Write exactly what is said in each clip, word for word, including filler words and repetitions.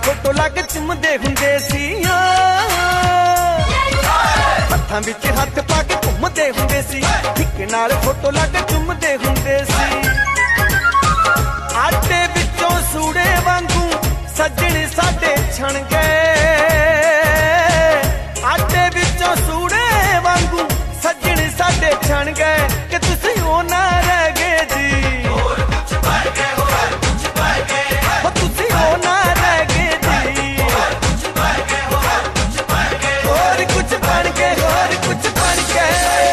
Photo लग चुमदे हुंदे सी, हत्थां विच हत्थ पा के घुमदे हुंदे सी, इक नाल फोटो लग चुमदे हुंदे सी। आटे विचों सूड़े वांगू सजण साडे छण गए, आटे विचों सूड़े वांगू सजण साडे छण गए कि तुसीं ओ ना रह गए जी। होर कुछ बन गए, होर कुछ बन गए, हो तुसीं ओ ना रह गए जी। होर कुछ बन गए, होर कुछ बन गए, होर कुछ बन गए, होर कुछ बन गए।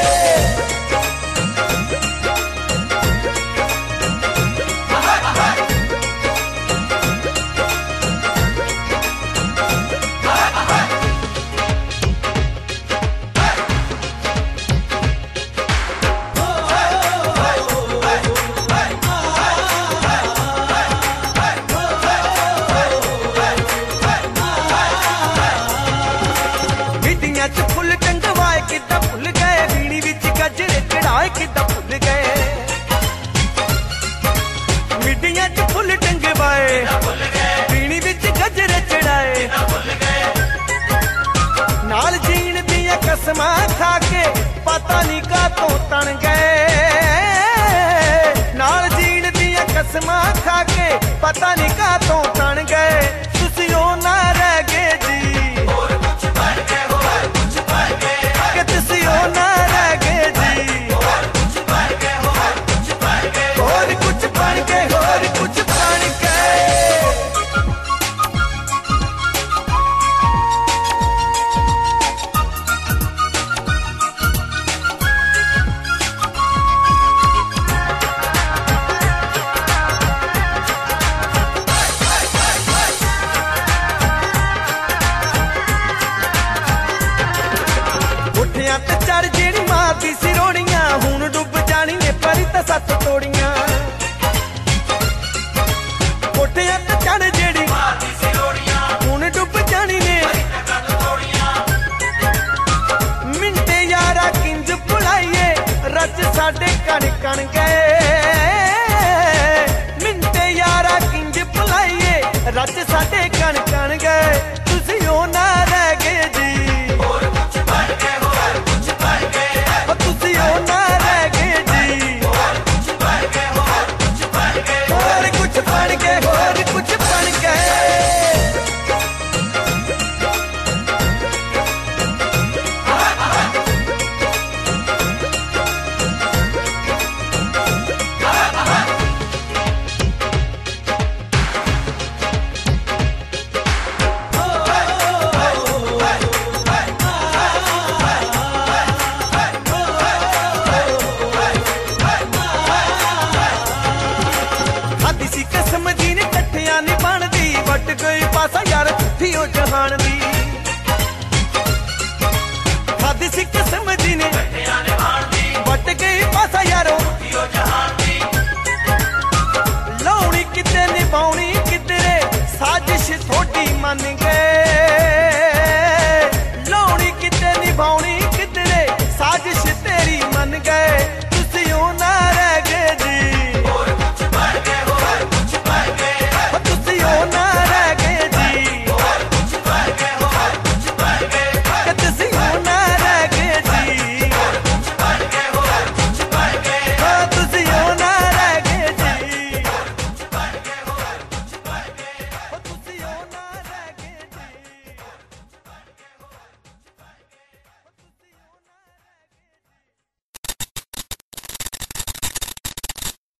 फुल टंगवाए किदा भुल गए, वीणी विच गजरे चढ़ाए किदा भुल गए, मिडियां च फुल टंगवाए वीणी विच गजरे चढ़ाए, नाल जीण दियां कसमां खा के पता नहीं कातों तन गए, नाल जीण दियां कसमां खा के पता नहीं कातों तन गए, तुसीं ओ ना रह गए जी। होर कुछ बन गए, होर कुछ बन गए, कि तुसीं ओ ना रह गए जी। होर कुछ बन गए, होर कुछ बन गए, होर कुछ बन गए, होर कुछ बन गए। कोठियां ते चढ़ जेड़ी मारदी सी रोड़ियां, हुण डुब जानी ने परी ते सत्त तोड़ियां। कोठियां ते चढ़ जेड़ी मारदी सी रोड़ियां, हुण डुब जानी ने परी ते सत्त तोड़ियां। मिंटे यारा किंज भुलाइए रज साडे कण कण गए, मिंटे यारा किंज भुलाइए रज साडे कण कण गए, तुसीं ओ ना रह गए जी। होर कुछ बन गए, होर कुछ बन गए, हो तुसीं ओ ना रह गए जी। होर कुछ बन गए, होर कुछ बन गए, होर कुछ बन गए, होर कुछ बन गए। कसम दी ने कट्ठियां नहीं बनदी, वट गई पासा यार ठियो जहान दी।